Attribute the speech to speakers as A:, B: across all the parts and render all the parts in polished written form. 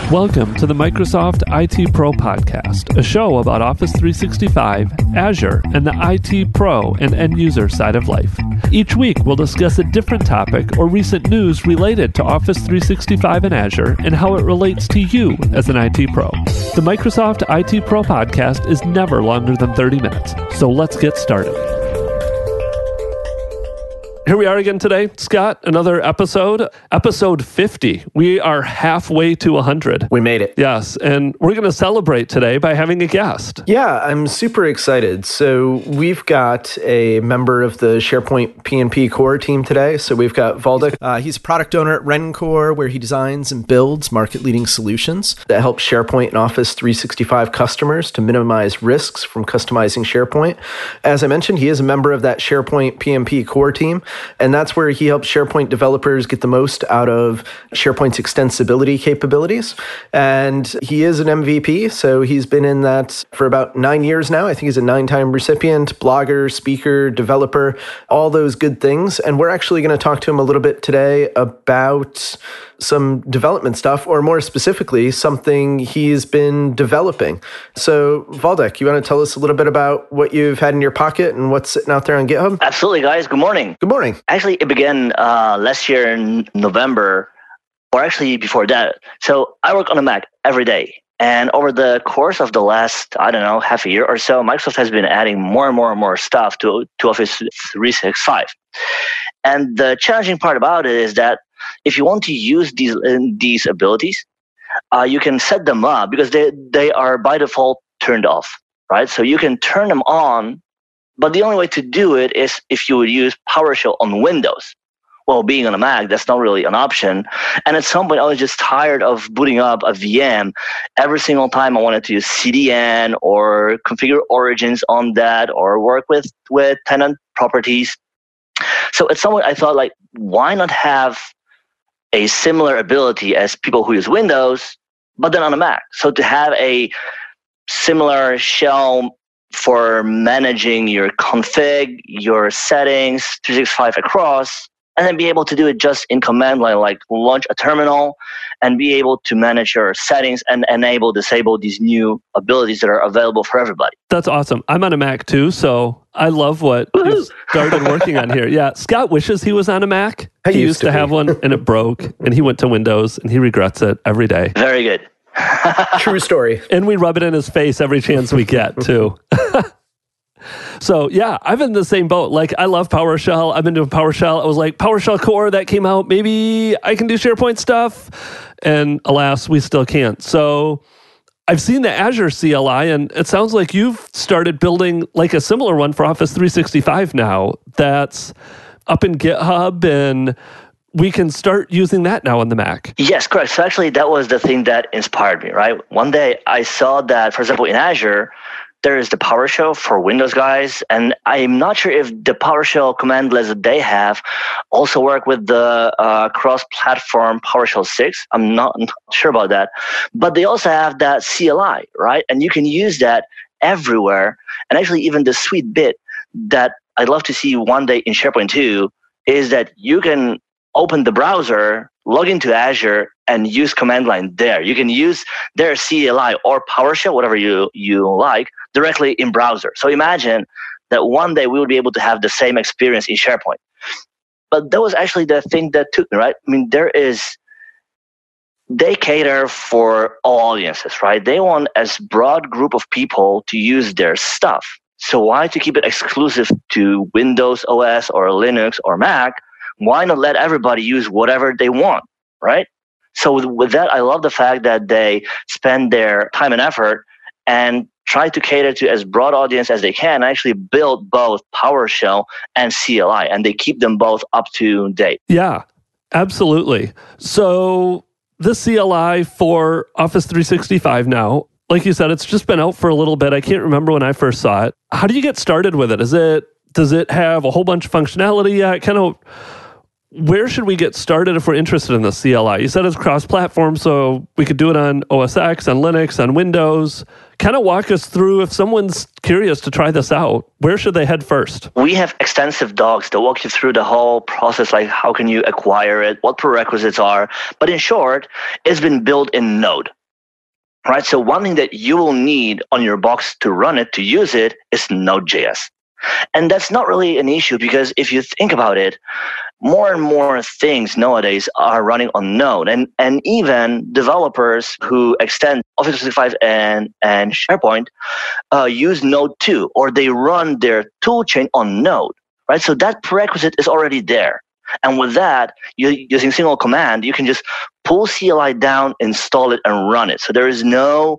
A: Welcome to the Microsoft IT Pro Podcast, a show about Office 365, Azure, and the IT Pro and end user side of life. Each week, we'll discuss a different topic or recent news related to Office 365 and Azure and how it relates to you as an IT Pro. The Microsoft IT Pro Podcast is never longer than 30 minutes, so let's get started. Here we are again today, Scott, another episode 50. We are halfway to 100.
B: We made it.
A: Yes, and we're going to celebrate today by having a guest.
B: Yeah, I'm super excited. So we've got a member of the SharePoint PnP core team today. So we've got Waldek. He's a product owner at Rencore, where he designs and builds market-leading solutions that help SharePoint and Office 365 customers to minimize risks from customizing SharePoint. As I mentioned, he is a member of that SharePoint PnP core team. And that's where he helps SharePoint developers get the most out of SharePoint's extensibility capabilities. And he is an MVP, so he's been in that for about 9 years now. I think he's a 9-time recipient, blogger, speaker, developer, all those good things. And we're actually going to talk to him a little bit today about some development stuff, or more specifically, something he's been developing. So, Waldek, you want to tell us a little bit about what you've had in your pocket and what's sitting out there on GitHub?
C: Absolutely, guys. Good morning.
B: Good morning.
C: Actually, it began last year in November, or actually before that. So I work on a Mac every day. And over the course of the last, half a year or so, Microsoft has been adding more and more stuff to Office 365. And the challenging part about it is that if you want to use these abilities, you can set them up because they are by default turned off, right? So you can turn them on, but the only way to do it is if you would use PowerShell on Windows. Well, being on a Mac, that's not really an option. And at some point, I was just tired of booting up a VM every single time I wanted to use CDN or configure origins on that or work with tenant properties. So at some point, I thought, why not have a similar ability as people who use Windows, but then on a Mac? So to have a similar shell for managing your config, your settings, 365 across, and then be able to do it just in command line, like launch a terminal and be able to manage your settings and disable these new abilities that are available for everybody.
A: That's awesome. I'm on a Mac too, so I love what you started working on here. Yeah, Scott wishes he was on a Mac. He used to have one and it broke, and he went to Windows and he regrets it every day.
C: Very good.
B: True story.
A: And we rub it in his face every chance we get too. So yeah, I'm in the same boat. I love PowerShell. I've been doing PowerShell. I was like, PowerShell Core, that came out. Maybe I can do SharePoint stuff. And alas, we still can't. So I've seen the Azure CLI, and it sounds like you've started building a similar one for Office 365 now. That's up in GitHub, and we can start using that now on the Mac.
C: Yes, correct. So actually, that was the thing that inspired me, right? One day I saw that, for example, in Azure, there is the PowerShell for Windows guys, and I'm not sure if the PowerShell commandlets that they have also work with the cross-platform PowerShell 6. I'm not sure about that. But they also have that CLI, right? And you can use that everywhere. And actually, even the sweet bit that I'd love to see one day in SharePoint 2 is that you can open the browser, log into Azure, and use command line there. You can use their CLI or PowerShell, whatever you like, directly in browser. So imagine that one day we would be able to have the same experience in SharePoint. But that was actually the thing that took me, right? I mean, they cater for all audiences, right? They want as broad group of people to use their stuff. So why to keep it exclusive to Windows OS or Linux or Mac? Why not let everybody use whatever they want, right? So with that, I love the fact that they spend their time and effort and try to cater to as broad audience as they can, actually build both PowerShell and CLI, and they keep them both up to date.
A: Yeah, absolutely. So the CLI for Office 365 now, like you said, it's just been out for a little bit. I can't remember when I first saw it. How do you get started with it? Does it have a whole bunch of functionality yet? where should we get started if we're interested in the CLI? You said it's cross-platform, so we could do it on OS X, on Linux, on Windows. Kind of walk us through, if someone's curious to try this out, where should they head first?
C: We have extensive docs that walk you through the whole process, like how can you acquire it, what prerequisites are. But in short, it's been built in Node. Right? So one thing that you will need on your box to run it, to use it, is Node.js. And that's not really an issue because if you think about it, more and more things nowadays are running on Node. And even developers who extend Office 365 and SharePoint use Node too, or they run their toolchain on Node. Right? So that prerequisite is already there. And with that, using single command, you can just pull CLI down, install it, and run it. So there is no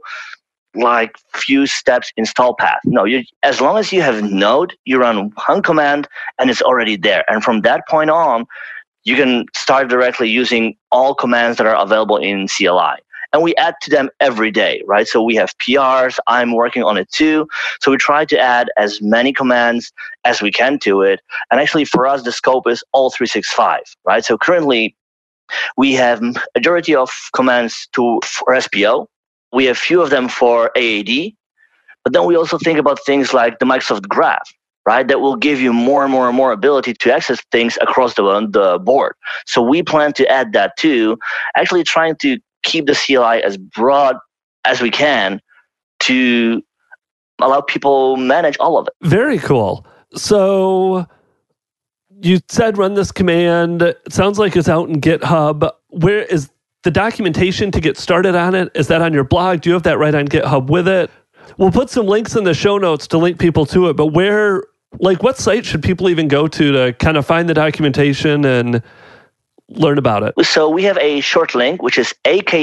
C: few steps install path. No, as long as you have Node, you run one command and it's already there. And from that point on, you can start directly using all commands that are available in CLI. And we add to them every day, right? So we have PRs. I'm working on it too. So we try to add as many commands as we can to it. And actually for us, the scope is all 365, right? So currently we have majority of commands for SPO. We have few of them for AAD, but then we also think about things like the Microsoft Graph, right? That will give you more and more and more ability to access things across the board. So we plan to add that too, actually trying to keep the CLI as broad as we can to allow people manage all of it.
A: Very cool. So you said run this command. It sounds like it's out in GitHub. Where is the documentation to get started on it? Is that on your blog? Do you have that right on GitHub with it? We'll put some links in the show notes to link people to it, but what site should people even go to kind of find the documentation and learn about it?
C: So we have a short link, which is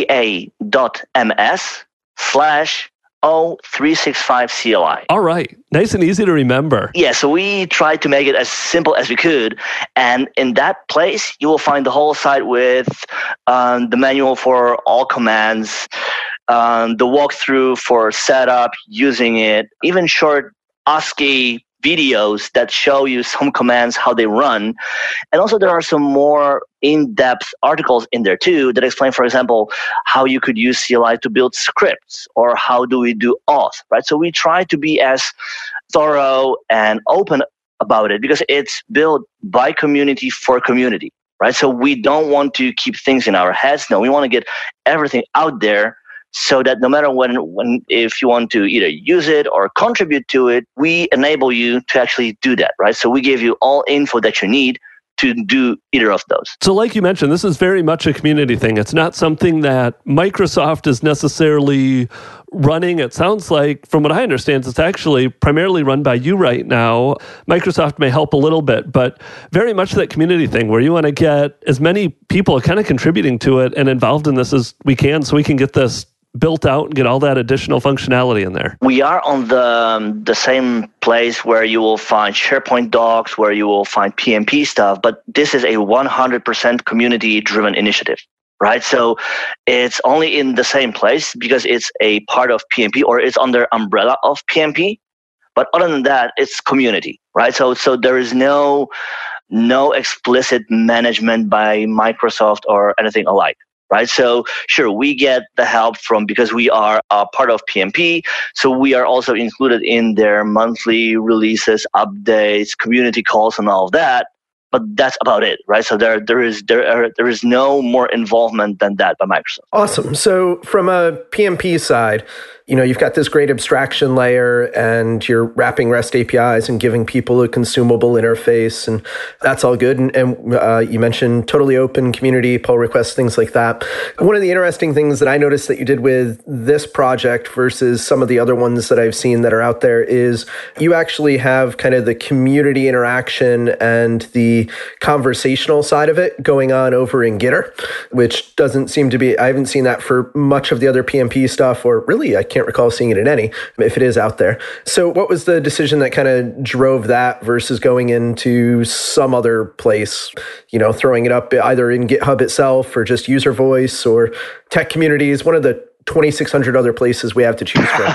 C: aka.ms/O365CLI.
A: All right. Nice and easy to remember.
C: Yeah, so we tried to make it as simple as we could. And in that place, you will find the whole site with the manual for all commands, the walkthrough for setup, using it, even short ASCII videos that show you some commands, how they run. And also there are some more in-depth articles in there too that explain, for example, how you could use CLI to build scripts or how do we do auth, right? So we try to be as thorough and open about it because it's built by community for community, right? So we don't want to keep things in our heads. No, we want to get everything out there so that no matter if you want to either use it or contribute to it, we enable you to actually do that, right? So we give you all info that you need to do either of those.
A: So like you mentioned, this is very much a community thing. It's not something that Microsoft is necessarily running. It sounds like, from what I understand, it's actually primarily run by you right now. Microsoft may help a little bit, but very much that community thing where you want to get as many people kind of contributing to it and involved in this as we can so we can get this built out and get all that additional functionality in there.
C: We are on the same place where you will find SharePoint docs, where you will find PnP stuff, but this is a 100% community-driven initiative, right? So it's only in the same place because it's a part of PnP or it's under umbrella of PnP. But other than that, it's community, right? So there is no explicit management by Microsoft or anything alike. Right. So sure, we get the help because we are a part of PnP. So we are also included in their monthly releases, updates, community calls, and all of that. But that's about it, right? So there is no more involvement than that by Microsoft.
B: Awesome. So from a PnP side, you've got this great abstraction layer and you're wrapping REST APIs and giving people a consumable interface, and that's all good. And you mentioned totally open community, pull requests, things like that. One of the interesting things that I noticed that you did with this project versus some of the other ones that I've seen that are out there is you actually have kind of the community interaction and the conversational side of it going on over in Gitter, which doesn't seem to be, I haven't seen that for much of the other PnP stuff, or really I can't recall seeing it in any, if it is out there. So what was the decision that kind of drove that versus going into some other place, throwing it up either in GitHub itself or just user voice or tech communities, one of the 2,600 other places we have to choose from?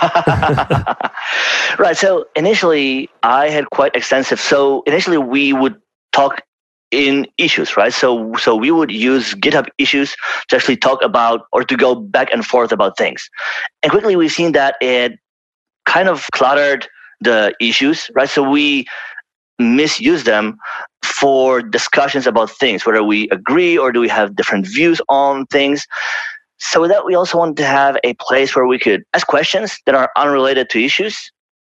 C: Right. So initially I had quite extensive. So initially we would talk in issues, right? So we would use GitHub issues to actually talk about or to go back and forth about things. And quickly we've seen that it kind of cluttered the issues, right? So we misuse them for discussions about things, whether we agree or do we have different views on things. So with that, we also wanted to have a place where we could ask questions that are unrelated to issues.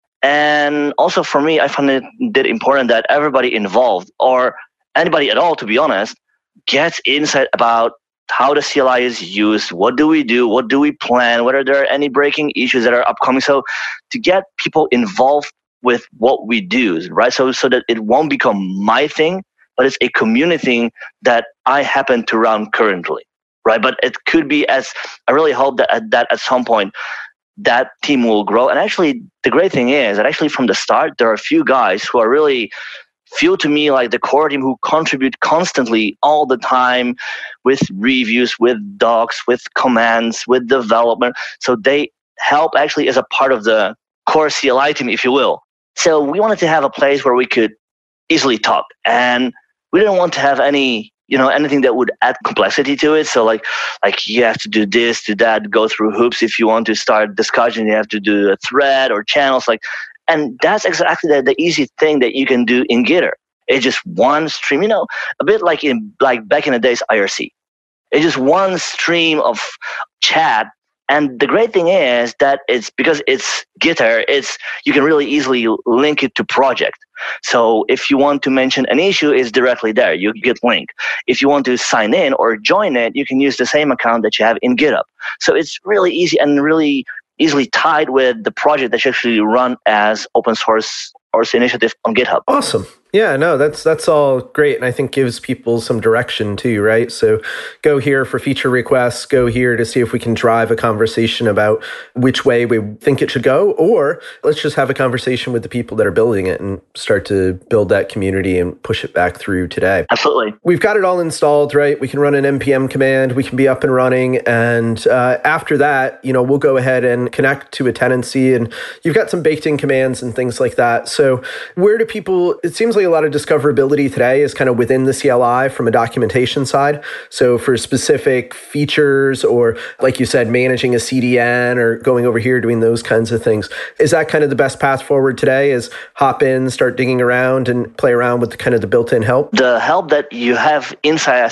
C: And also for me, I found it important that everybody involved, or anybody at all, to be honest, gets insight about how the CLI is used, what do we do, what do we plan, whether there are any breaking issues that are upcoming. So to get people involved with what we do, right? So that it won't become my thing, but it's a community thing that I happen to run currently, right? But it could be I really hope that at some point that team will grow. And actually, the great thing is that actually from the start, there are a few guys who are really feel to me like the core team who contribute constantly all the time with reviews, with docs, with commands, with development. So they help actually as a part of the core CLI team, if you will. So we wanted to have a place where we could easily talk, and we didn't want to have anything that would add complexity to it. So like you have to do this, do that, go through hoops. If you want to start discussion, you have to do a thread or channels. And that's exactly the easy thing that you can do in Gitter. It's just one stream, a bit like back in the days IRC. It's just one stream of chat. And the great thing is that it's because it's Gitter, you can really easily link it to project. So if you want to mention an issue, it's directly there. You get link. If you want to sign in or join it, you can use the same account that you have in GitHub. So it's really easy and really easily tied with the project that you actually run as open source initiative on GitHub.
B: Awesome. Yeah, no, that's all great. And I think gives people some direction too, right? So go here for feature requests, go here to see if we can drive a conversation about which way we think it should go, or let's just have a conversation with the people that are building it and start to build that community and push it back through today.
C: Absolutely.
B: We've got it all installed, right? We can run an npm command, we can be up and running. And after that, we'll go ahead and connect to a tenancy, and you've got some baked in commands and things like that. So where do people, it seems like a lot of discoverability today is kind of within the CLI from a documentation side. So for specific features or, like you said, managing a CDN or going over here, doing those kinds of things, is that kind of the best path forward today, is hop in, start digging around and play around with the built-in help?
C: The help that you have inside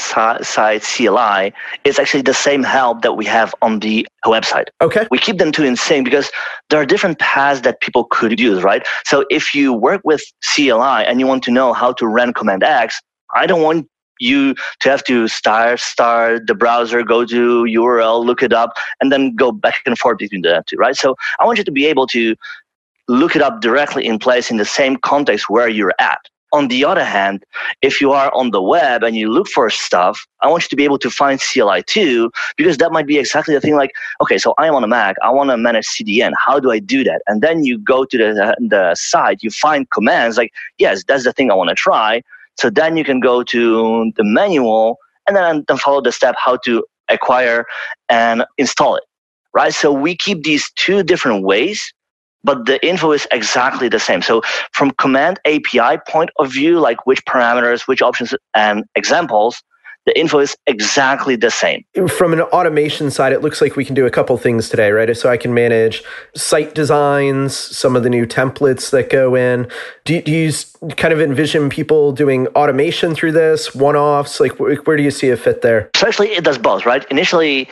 C: CLI is actually the same help that we have on the website.
B: Okay.
C: We keep them two in sync because there are different paths that people could use, right? So if you work with CLI and you want to know how to run command X, I don't want you to have to start the browser, go to URL, look it up, and then go back and forth between the two, right? So I want you to be able to look it up directly in place in the same context where you're at. On the other hand, if you are on the web and you look for stuff, I want you to be able to find CLI too, because that might be exactly the thing like, okay, so I'm on a Mac, I want to manage CDN. How do I do that? And then you go to the site, you find commands like, yes, that's the thing I want to try. So then you can go to the manual and then follow the step how to acquire and install it, right? So we keep these two different ways, but the info is exactly the same. So from command API point of view, like which parameters, which options and examples, the info is exactly the same.
B: From an automation side, it looks like we can do a couple things today, right? So I can manage site designs, some of the new templates that go in. Do you kind of envision people doing automation through this, one-offs? Like where do you see a fit there?
C: So actually it does both, right? Initially,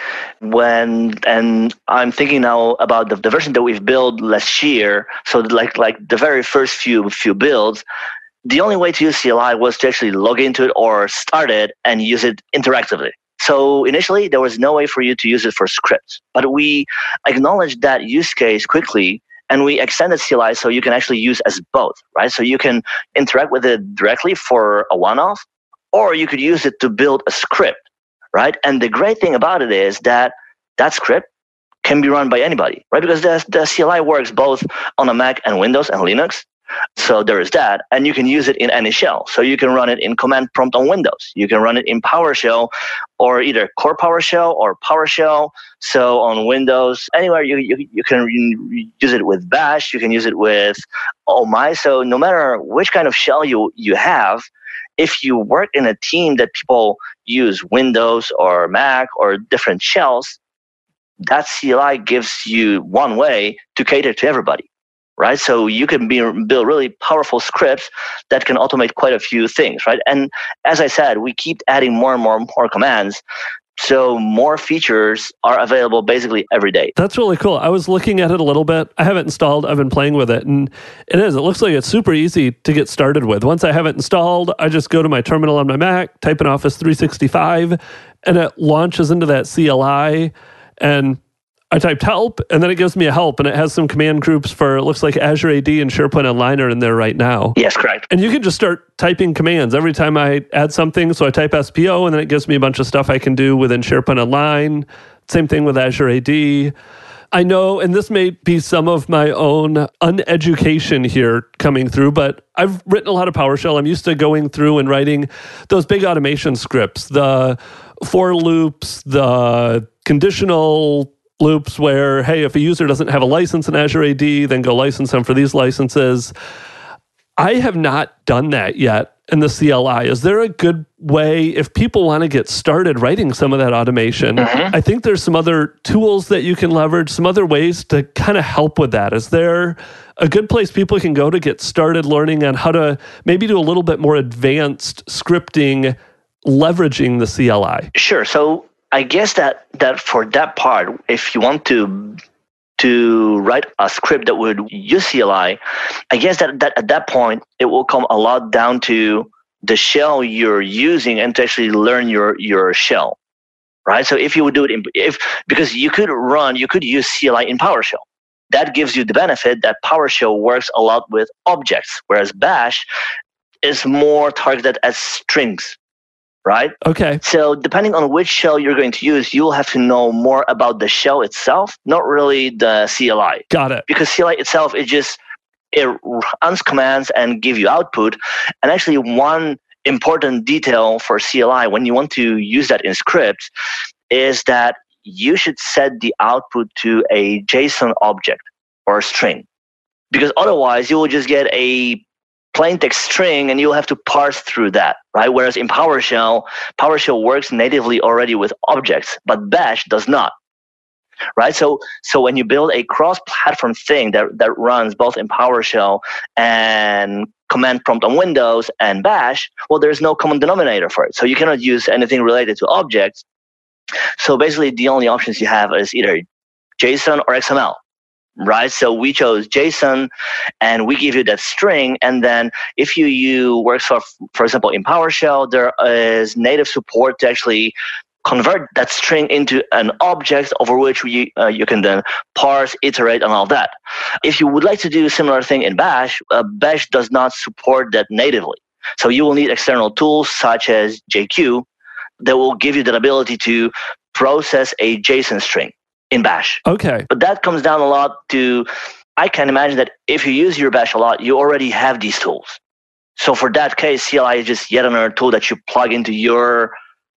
C: and I'm thinking now about the version that we've built last year, so like the very first few builds, the only way to use CLI was to actually log into it or start it and use it interactively. So initially, there was no way for you to use it for scripts. But we acknowledged that use case quickly, and we extended CLI so you can actually use as both, right? So you can interact with it directly for a one-off, or you could use it to build a script, right? And the great thing about it is that script can be run by anybody, right? Because the CLI works both on a Mac and Windows and Linux. So there is that, and you can use it in any shell. So you can run it in command prompt on Windows. You can run it in PowerShell, or either core PowerShell or PowerShell. So on Windows, anywhere you can use it with Bash. You can use it with Oh My. So no matter which kind of shell you have, if you work in a team that people use Windows or Mac or different shells, that CLI gives you one way to cater to everybody, right? So you can build really powerful scripts that can automate quite a few things, right? And as I said, we keep adding more and more commands. So more features are available basically every day.
A: That's really cool. I was looking at it a little bit. I have it installed. I've been playing with it. And it looks like it's super easy to get started with. Once I have it installed, I just go to my terminal on my Mac, type in Office 365, and it launches into that CLI. And I typed help, and then it gives me a help, and it has some command groups for, it looks like Azure AD and SharePoint Online are in there right now.
C: Yes, correct.
A: And you can just start typing commands every time I add something. So I type SPO, and then it gives me a bunch of stuff I can do within SharePoint Online. Same thing with Azure AD. I know, and this may be some of my own uneducation here coming through, but I've written a lot of PowerShell. I'm used to going through and writing those big automation scripts, the for loops, the conditional loops where, hey, if a user doesn't have a license in Azure AD, then go license them for these licenses. I have not done that yet in the CLI. Is there a good way, if people want to get started writing some of that automation, I think there's some other tools that you can leverage, some other ways to kind of help with that. Is there a good place people can go to get started learning on how to maybe do a little bit more advanced scripting, leveraging the CLI?
C: Sure. So I guess that for that part, if you want to write a script that would use CLI, I guess that at that point, it will come a lot down to the shell you're using and to actually learn your shell, right? So if you would do it because you could use CLI in PowerShell. That gives you the benefit that PowerShell works a lot with objects, whereas Bash is more targeted at strings. Right?
A: Okay.
C: So depending on which shell you're going to use, you'll have to know more about the shell itself, not really the CLI.
A: Got it.
C: Because CLI itself, it runs commands and give you output. And actually one important detail for CLI when you want to use that in scripts is that you should set the output to a JSON object or a string. Because otherwise you will just get a plain text string and you'll have to parse through that, right? Whereas in PowerShell works natively already with objects, but Bash does not, right? So when you build a cross-platform thing that runs both in PowerShell and command prompt on Windows and Bash, well, there's no common denominator for it. So you cannot use anything related to objects. So basically the only options you have is either JSON or XML. Right, so we chose JSON, and we give you that string. And then, if you work for example, in PowerShell, there is native support to actually convert that string into an object over which you can then parse, iterate, and all that. If you would like to do a similar thing in Bash, Bash does not support that natively. So you will need external tools such as JQ that will give you that ability to process a JSON string in Bash.
A: Okay.
C: But that comes down a lot to, I can imagine that if you use your Bash a lot, you already have these tools. So for that case, CLI is just yet another tool that you plug into your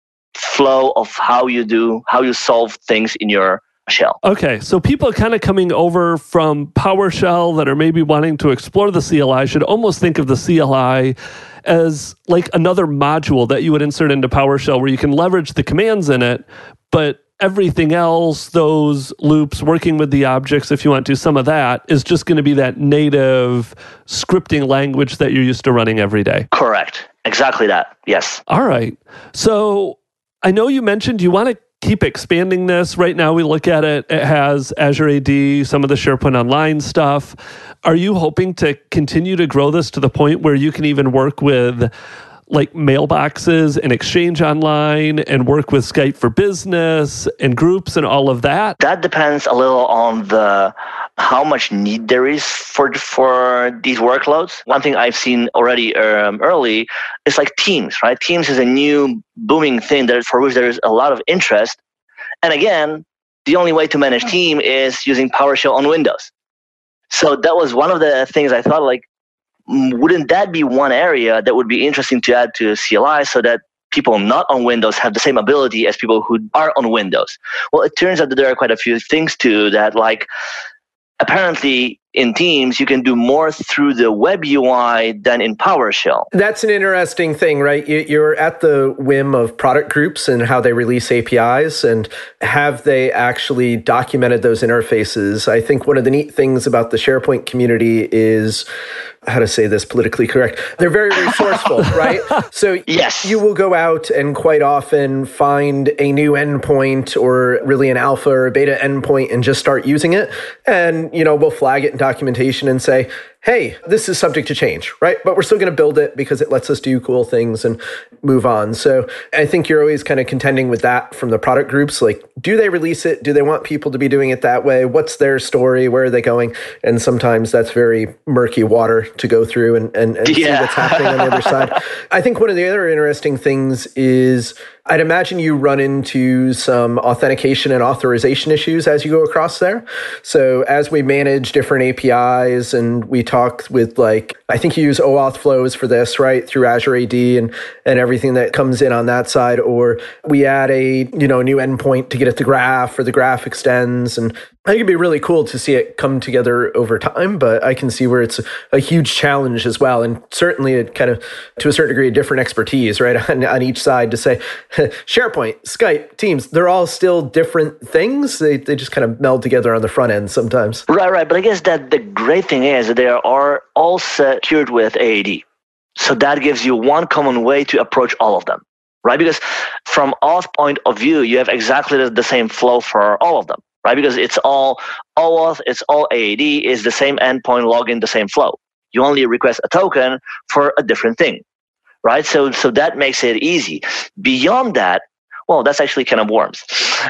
C: flow of how you solve things in your shell.
A: Okay, so people kind of coming over from PowerShell that are maybe wanting to explore the CLI should almost think of the CLI as like another module that you would insert into PowerShell where you can leverage the commands in it, but everything else, those loops, working with the objects, if you want to, some of that is just going to be that native scripting language that you're used to running every day.
C: Correct. Exactly that. Yes.
A: All right. So I know you mentioned you want to keep expanding this. Right now we look at it, it has Azure AD, some of the SharePoint Online stuff. Are you hoping to continue to grow this to the point where you can even work with like mailboxes and Exchange Online and work with Skype for Business and groups and all of that?
C: That depends a little on how much need there is for these workloads. One thing I've seen already early is like Teams, right? Teams is a new booming thing for which there is a lot of interest. And again, the only way to manage Team is using PowerShell on Windows. So that was one of the things I thought, like, wouldn't that be one area that would be interesting to add to CLI so that people not on Windows have the same ability as people who are on Windows? Well, it turns out that there are quite a few things too that, like, apparently in Teams, you can do more through the web UI than in PowerShell.
B: That's an interesting thing, right? You're at the whim of product groups and how they release APIs, and have they actually documented those interfaces? I think one of the neat things about the SharePoint community is, how to say this politically correct, they're very resourceful, right? So
C: yes,
B: you will go out and quite often find a new endpoint or really an alpha or a beta endpoint and just start using it. And, we'll flag it in documentation and say, hey, this is subject to change, right? But we're still going to build it because it lets us do cool things and move on. So I think you're always kind of contending with that from the product groups. Like, do they release it? Do they want people to be doing it that way? What's their story? Where are they going? And sometimes that's very murky water to go through and see what's happening on the other side. I think one of the other interesting things is, I'd imagine you run into some authentication and authorization issues as you go across there. So as we manage different APIs and we talk with I think you use OAuth flows for this, right? Through Azure AD and everything that comes in on that side, or we add a, new endpoint to get at the graph, or the graph extends. And I think it'd be really cool to see it come together over time, but I can see where it's a huge challenge as well. And certainly it kind of, to a certain degree, a different expertise, right? On each side to say, SharePoint, Skype, Teams, they're all still different things. They just kind of meld together on the front end sometimes.
C: Right. But I guess that the great thing is that they are all secured with AAD. So that gives you one common way to approach all of them, right? Because from auth point of view, you have exactly the same flow for all of them, right? Because it's all OAuth, it's all AAD, is the same endpoint login, the same flow. You only request a token for a different thing. Right, so that makes it easy. Beyond that, well, that's actually kind of worms.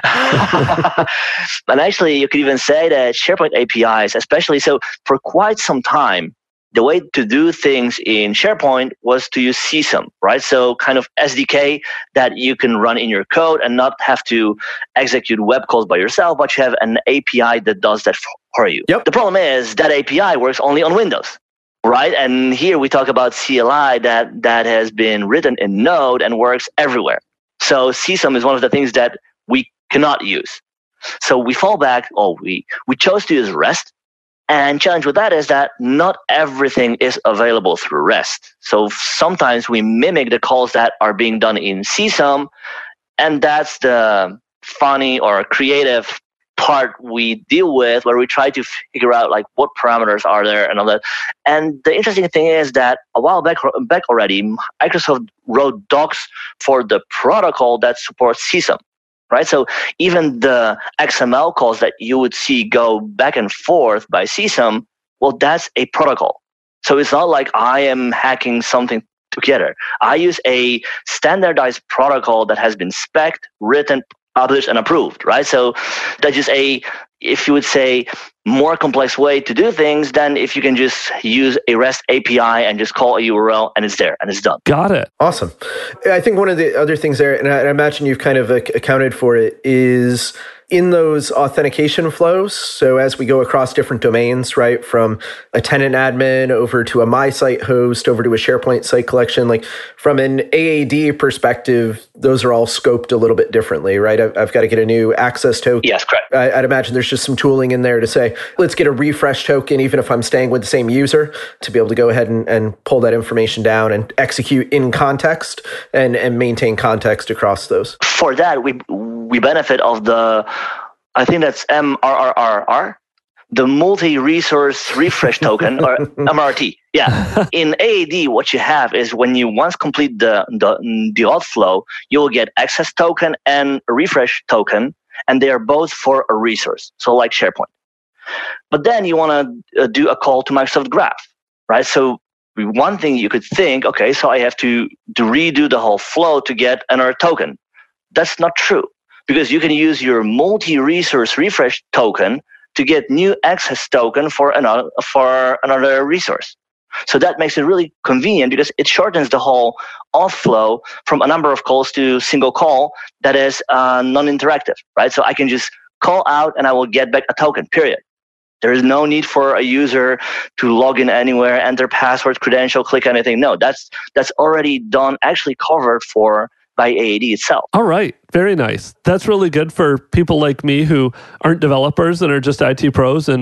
C: And actually, you could even say that SharePoint APIs, especially so for quite some time, the way to do things in SharePoint was to use CSOM, right? So kind of SDK that you can run in your code and not have to execute web calls by yourself, but you have an API that does that for you.
B: Yep.
C: The problem is that API works only on Windows. Right, and here we talk about CLI that has been written in Node and works everywhere. So CSOM is one of the things that we cannot use. So we fall back, we chose to use REST, and challenge with that is that not everything is available through REST. So sometimes we mimic the calls that are being done in CSOM, and that's the funny or creative part we deal with, where we try to figure out what parameters are there and all that. And the interesting thing is that a while back already, Microsoft wrote docs for the protocol that supports CSOM, right? So even the XML calls that you would see go back and forth by CSOM, well, that's a protocol. So it's not like I am hacking something together. I use a standardized protocol that has been spec'd, written, published, and approved, right? So that's just if you would say, more complex way to do things than if you can just use a REST API and just call a URL and it's there and it's done.
A: Got it.
B: Awesome. I think one of the other things there, and I imagine you've kind of accounted for it, is in those authentication flows. So as we go across different domains, right, from a tenant admin over to a MySite host, over to a SharePoint site collection, from an AAD perspective, those are all scoped a little bit differently, right? I've got to get a new access token.
C: Yes, correct.
B: I'd imagine there's just some tooling in there to say, let's get a refresh token, even if I'm staying with the same user, to be able to go ahead and pull that information down and execute in context and maintain context across those.
C: For that, we benefit of I think that's MRRR, the multi-resource refresh token, or MRT. Yeah. In AAD, what you have is when you once complete the auth flow, you will get access token and a refresh token, and they are both for a resource, so like SharePoint. But then you want to do a call to Microsoft Graph, right? So one thing you could think, okay, so I have to redo the whole flow to get another token. That's not true, because you can use your multi-resource refresh token to get new access token for another resource. So that makes it really convenient because it shortens the whole auth flow from a number of calls to single call that is non-interactive, right? So I can just call out and I will get back a token, period. There is no need for a user to log in anywhere, enter password, credential, click anything. No, that's already done, actually covered for by AAD itself.
A: All right. Very nice. That's really good for people like me who aren't developers and are just IT pros and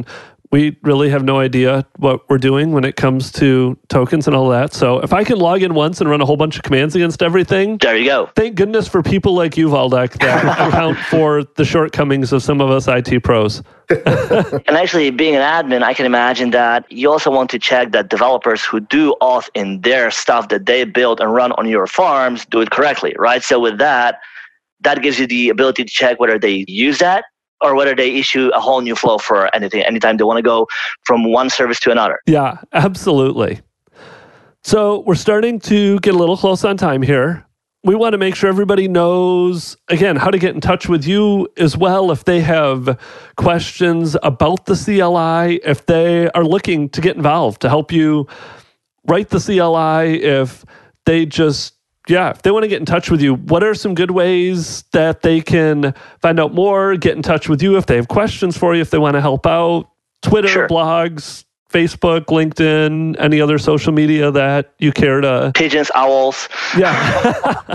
A: we really have no idea what we're doing when it comes to tokens and all that. So if I can log in once and run a whole bunch of commands against everything,
C: there you go.
A: Thank goodness for people like you, Waldek, that account for the shortcomings of some of us IT pros.
C: And actually, being an admin, I can imagine that you also want to check that developers who do auth in their stuff that they build and run on your farms do it correctly, right? So with that gives you the ability to check whether they use that or whether they issue a whole new flow for anything, anytime they want to go from one service to another.
A: Yeah, absolutely. So we're starting to get a little close on time here. We want to make sure everybody knows, again, how to get in touch with you as well if they have questions about the CLI, if they are looking to get involved to help you write the CLI, if they just if they want to get in touch with you, what are some good ways that they can find out more, get in touch with you if they have questions for you, if they want to help out? Twitter,
C: sure.
A: Blogs, Facebook, LinkedIn, any other social media that you care to?
C: Pigeons, owls.
A: Yeah.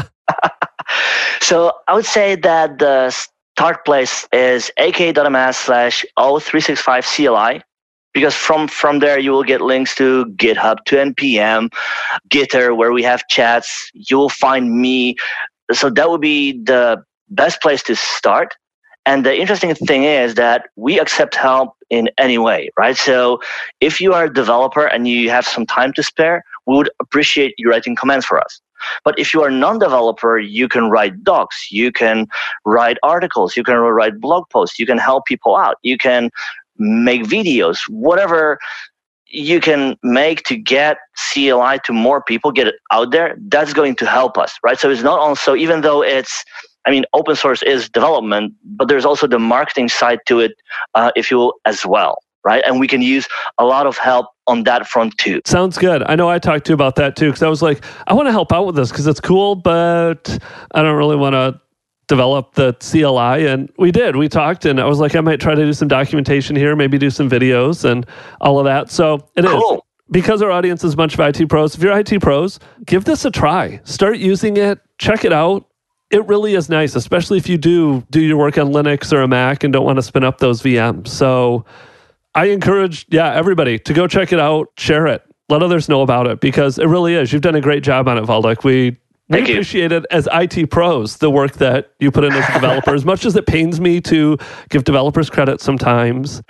C: So I would say that the start place is aka.ms/O365CLI. Because from there, you will get links to GitHub, to NPM, Gitter, where we have chats. You will find me. So that would be the best place to start. And the interesting thing is that we accept help in any way, right? So if you are a developer and you have some time to spare, we would appreciate you writing commands for us. But if you are a non-developer, you can write docs, you can write articles, you can write blog posts, you can help people out, you can make videos, whatever you can make to get CLI to more people, get it out there, that's going to help us, right? So it's not also, even though open source is development, but there's also the marketing side to it, if you will, as well, right? And we can use a lot of help on that front too.
A: Sounds good. I know I talked to you about that too, because I was like, I want to help out with this because it's cool, but I don't really want to develop the CLI. And we talked, and I was like, I might try to do some documentation here, maybe do some videos and all of that. So it is. Because our audience is a bunch of IT pros, if you're IT pros, give this a try. Start using it. Check it out. It really is nice, especially if you do your work on Linux or a Mac and don't want to spin up those VMs. So I encourage, everybody to go check it out, share it, let others know about it, because it really is. You've done a great job on it, Waldek. We appreciate it as IT pros, the work that you put in as a developer. As much as it pains me to give developers credit sometimes,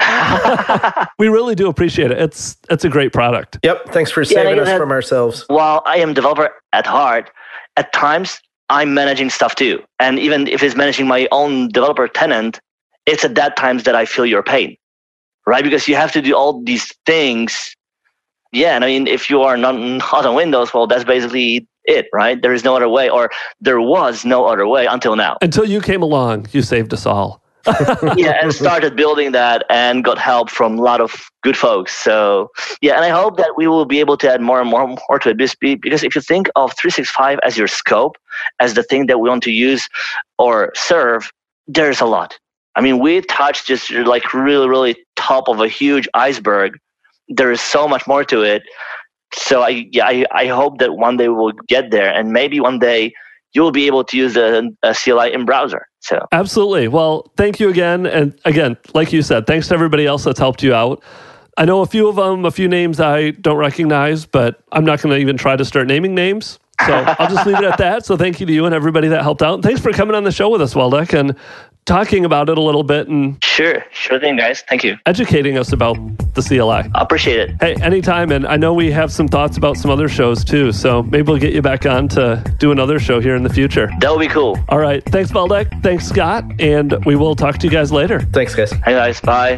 A: we really do appreciate it. It's a great product.
B: Yep. Thanks for saving us from ourselves.
C: While I am a developer at heart, at times I'm managing stuff too. And even if it's managing my own developer tenant, it's at that times that I feel your pain, right? Because you have to do all these things. Yeah. And if you are not on Windows, well, that's basically it, right? There is no other way, or there was no other way until now.
A: Until you came along, you saved us all.
C: And started building that and got help from a lot of good folks. So, and I hope that we will be able to add more and more to it. Because if you think of 365 as your scope, as the thing that we want to use or serve, there's a lot. We touched just like really, really top of a huge iceberg. There is so much more to it. So I hope that one day we'll get there, and maybe one day you'll be able to use a CLI in browser. So
A: absolutely. Well, thank you again. And again, like you said, thanks to everybody else that's helped you out. I know a few of them, a few names I don't recognize, but I'm not going to even try to start naming names. So I'll just leave it at that. So thank you to you and everybody that helped out. And thanks for coming on the show with us, Waldek, and talking about it a little bit. And
C: Sure thing, guys. Thank you.
A: Educating us about the CLI.
C: I appreciate it.
A: Hey, anytime. And I know we have some thoughts about some other shows too. So maybe we'll get you back on to do another show here in the future.
C: That would be cool.
A: All right. Thanks, Waldek. Thanks, Scott. And we will talk to you guys later.
B: Thanks, guys.
C: Hey, guys. Bye.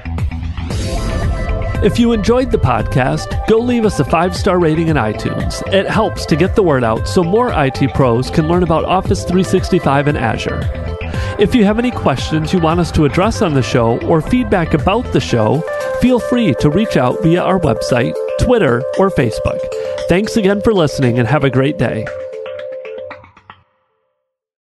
A: If you enjoyed the podcast, go leave us a 5-star rating in iTunes. It helps to get the word out so more IT pros can learn about Office 365 and Azure. If you have any questions you want us to address on the show or feedback about the show, feel free to reach out via our website, Twitter, or Facebook. Thanks again for listening and have a great day.